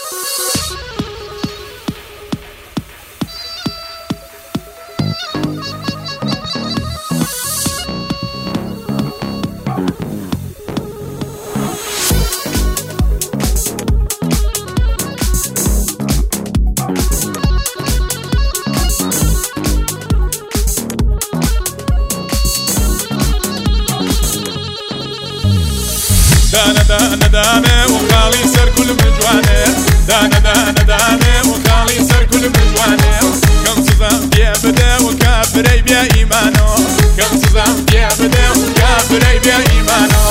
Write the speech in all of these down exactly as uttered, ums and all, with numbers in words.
دانا دانا دانا وخالي سر كل مجوانه دانا دانا دانا وخالي سر كل مجوانه كم سزام بيا بدا وكافري بيا إيمانه كم سزام بيا بدا وكافري بيا إيمانه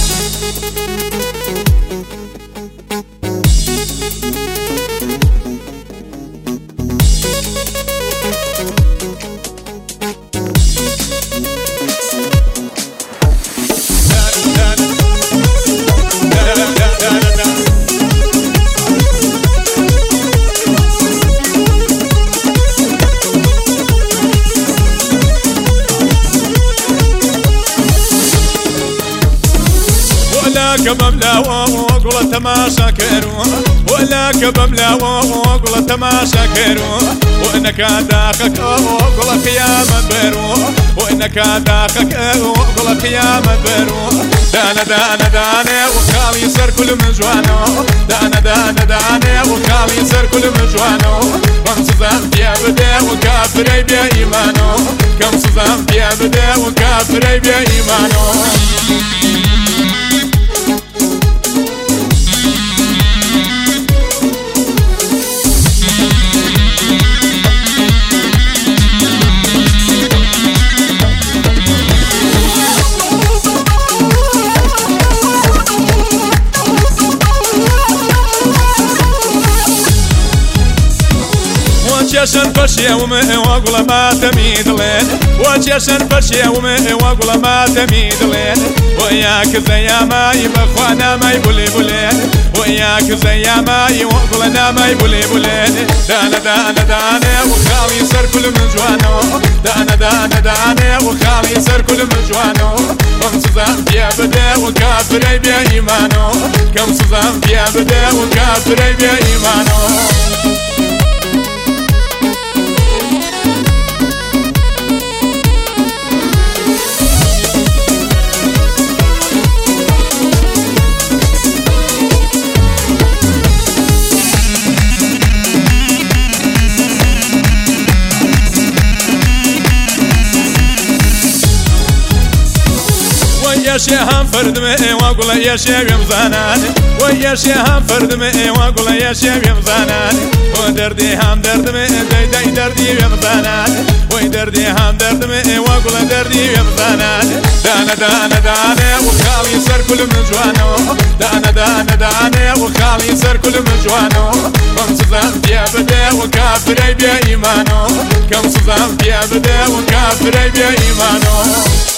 كبملا وقول تماشا كيرو ولا كبملا وقول تماشا كيرو وانك داخك وقول قيامة بيرو وانك داخك وقول قيامة بيرو دانا دانا دانا وخالي سر كل مجوانو دانا دانا دانا وخالي سر كل مجوانو كم سزام بيا بدا وكافري بيا إيمانو كم سزام بيا بدا وكافري بيا إيمانو وجيشن فرشي ومي وقول ما تميد لين وجيشن فرشي ومي وقول ما تميد لين وياك زي ما يبخوانا ما يبولي بولين وياك زي ما يوقلنا ما يبولي بولين دانا دانا دانا وخالي سر كل مجوانو دانا دانا دانا وخالي سر كل مجوانو كم سزام بيا بدا وكافري بيا إيمانو كم سزام بيا بدا وكافري بيا إيمانو ويا شيهم فرد مئي واقول يا شيب يمزاناني ويا شيهم فرد مئي واقول يا شيب يمزاناني ودردي هم درد مئي داي داي دردي يمزاناني ويدردي هم درد مئي واقول دردي يمزاناني دانا دانا دانا وخالي سر كل مجوانو دانا دانا دانا وخالي سر كل مجوانو كم سزام بيا بدا وكافري بيا إيمانو كم سزام بيا بدا وكافري بيا إيمانو